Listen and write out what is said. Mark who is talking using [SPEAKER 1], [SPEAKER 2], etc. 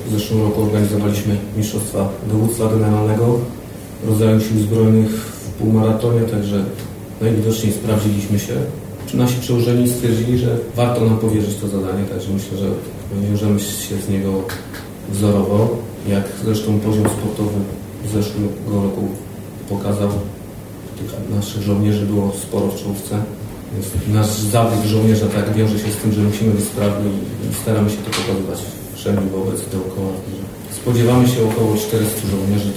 [SPEAKER 1] W zeszłym roku organizowaliśmy Mistrzostwa Dowództwa Generalnego rodzaju Sił Zbrojnych w półmaratonie, także najwidoczniej sprawdziliśmy się. Nasi przełożeni stwierdzili, że warto nam powierzyć to zadanie, także myślę, że wiążemy się z niego wzorowo, jak zresztą poziom sportowy zeszłego roku pokazał. Tych naszych żołnierzy było sporo w czołówce. Więc nasz zawód żołnierza tak wiąże się z tym, że musimy być sprawni i staramy się to pokazywać wszędzie wobec dookoła. Spodziewamy się około 400 żołnierzy.